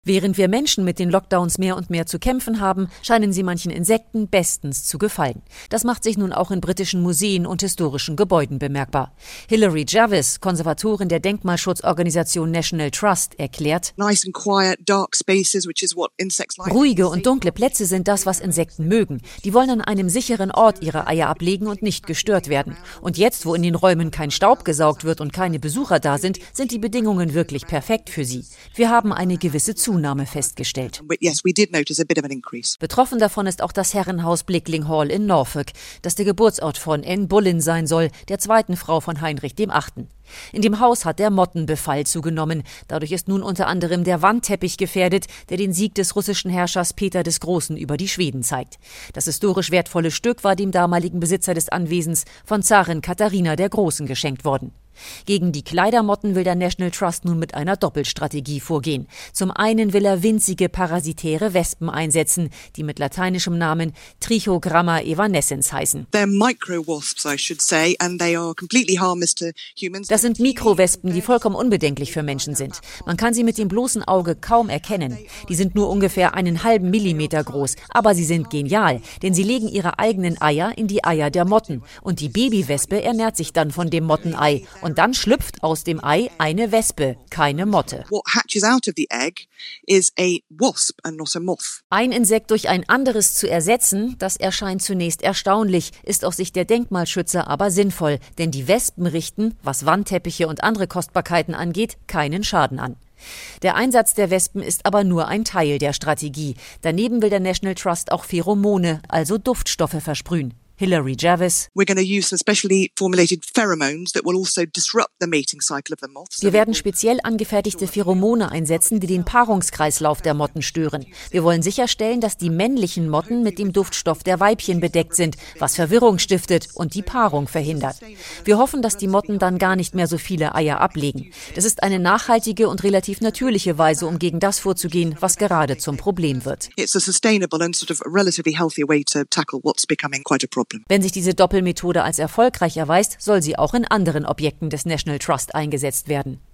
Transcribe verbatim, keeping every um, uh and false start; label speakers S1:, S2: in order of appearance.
S1: Während wir Menschen mit den Lockdowns mehr und mehr zu kämpfen haben, scheinen sie manchen Insekten bestens zu gefallen. Das macht sich nun auch in britischen Museen und historischen Gebäuden bemerkbar. Hilary Jervis, Konservatorin der Denkmalschutzorganisation National Trust, erklärt: Ruhige und dunkle Plätze sind das, was Insekten mögen. Die wollen an einem sicheren Ort ihre Eier ablegen und nicht gestört werden. Und jetzt, wo in den Räumen kein Staub gesaugt wird und keine Besucher da sind, sind die Bedingungen wirklich perfekt für sie. Wir haben eine gewisse Zunahme festgestellt. Betroffen davon ist auch das Herrenhaus Blickling Hall in Norfolk, das der Geburtsort von Anne Boleyn sein soll, der zweiten Frau von Heinrich der Achte. In dem Haus hat der Mottenbefall zugenommen. Dadurch ist nun unter anderem der Wandteppich gefährdet, der den Sieg des russischen Herrschers Peter des Großen über die Schweden zeigt. Das historisch wertvolle Stück war dem damaligen Besitzer des Anwesens von Zarin Katharina der Großen geschenkt worden. Gegen die Kleidermotten will der National Trust nun mit einer Doppelstrategie vorgehen. Zum einen will er winzige parasitäre Wespen einsetzen, die mit lateinischem Namen Trichogramma evanescens heißen. Das sind Mikrowespen, die vollkommen unbedenklich für Menschen sind. Man kann sie mit dem bloßen Auge kaum erkennen. Die sind nur ungefähr einen halben Millimeter groß, aber sie sind genial, denn sie legen ihre eigenen Eier in die Eier der Motten. Und die Babywespe ernährt sich dann von dem Mottenei. Und dann schlüpft aus dem Ei eine Wespe, keine Motte. Ein Insekt durch ein anderes zu ersetzen, das erscheint zunächst erstaunlich, ist aus Sicht der Denkmalschützer aber sinnvoll, denn die Wespen richten, was Wandteppiche und andere Kostbarkeiten angeht, keinen Schaden an. Der Einsatz der Wespen ist aber nur ein Teil der Strategie. Daneben will der National Trust auch Pheromone, also Duftstoffe, versprühen. Hilary Jervis: Wir werden speziell angefertigte Pheromone einsetzen, die den Paarungskreislauf der Motten stören. Wir wollen sicherstellen, dass die männlichen Motten mit dem Duftstoff der Weibchen bedeckt sind, was Verwirrung stiftet und die Paarung verhindert. Wir hoffen, dass die Motten dann gar nicht mehr so viele Eier ablegen. Das ist eine nachhaltige und relativ natürliche Weise, um gegen das vorzugehen, was gerade zum Problem wird. Wenn sich diese Doppelmethode als erfolgreich erweist, soll sie auch in anderen Objekten des National Trust eingesetzt werden.